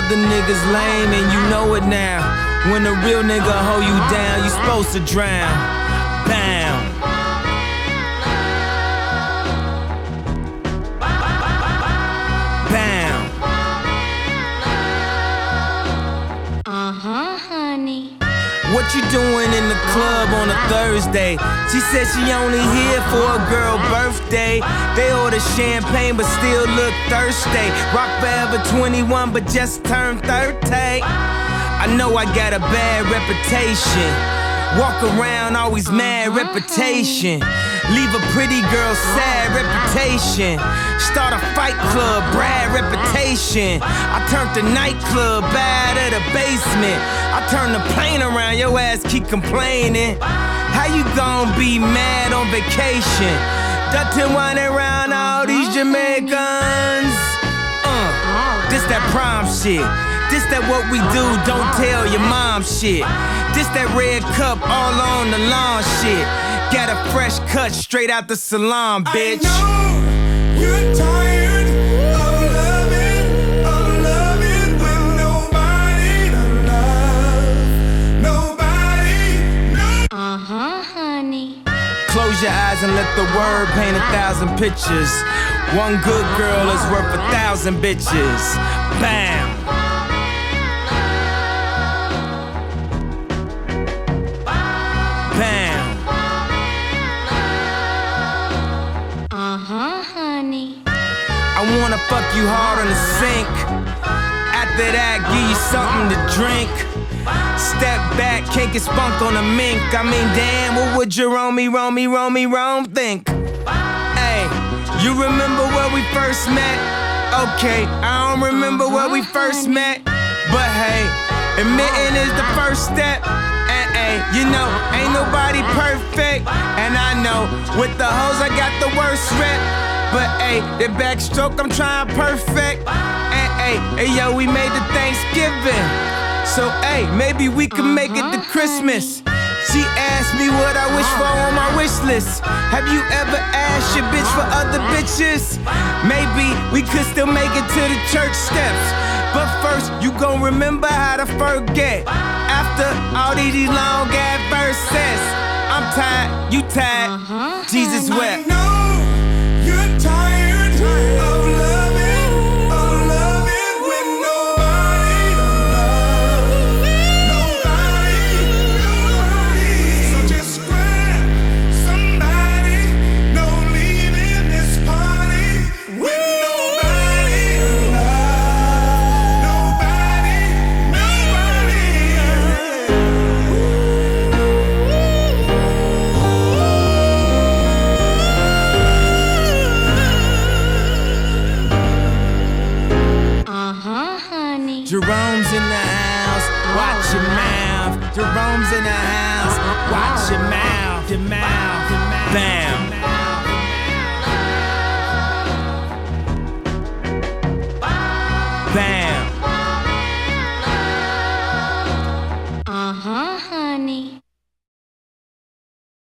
other niggas lame and you know it now. When a real nigga hold you down, you supposed to drown. Bound. Bound. Honey. What you doing in the club on a Thursday? She said she only here for a girl birthday. They order champagne but still look thirsty. Rock forever 21 but just turned 30. I know I got a bad reputation. Walk around always mad reputation. Leave a pretty girl sad reputation. Start a fight club, Brad reputation. I turned the nightclub bad at the basement. I turned the plane around, your ass keep complaining. How you gon' be mad on vacation? Dutton whining around all these Jamaicans. This that prom shit. This that what we do, don't tell your mom shit. This that red cup all on the lawn shit. Got a fresh cut straight out the salon, bitch. I know you're tired of loving with nobody to love. Nobody. Honey. Close your eyes and let the word paint 1,000 pictures. One good girl is worth 1,000 bitches. Bam. Bam. Honey. I wanna fuck you hard on the sink. After that, give you something to drink. Step back, can't get spunk on a mink. I mean, damn, what would Jerome think? Hey, you remember where we first met? Okay, I don't remember where we first met. But hey, admitting is the first step. And hey, you know, ain't nobody perfect. And I know, with the hoes I got the worst rep. But hey, the backstroke I'm trying perfect. And hey, yo, we made the Thanksgiving. So hey, maybe we can make it to Christmas. She asked me what I wish for on my wish list. Have you ever asked your bitch for other bitches? Maybe we could still make it to the church steps. But first, you gon' remember how to forget. After all these long ass verses, I'm tired, you tired, Jesus wept. I know you're tired of loving with nobody to love. Nobody. So just grab somebody. No leaving this party with nobody to love. Nobody. Honey. Jerome's in the house, watch your mouth. Jerome's in the house, watch your mouth. Your mouth, bam. Bam.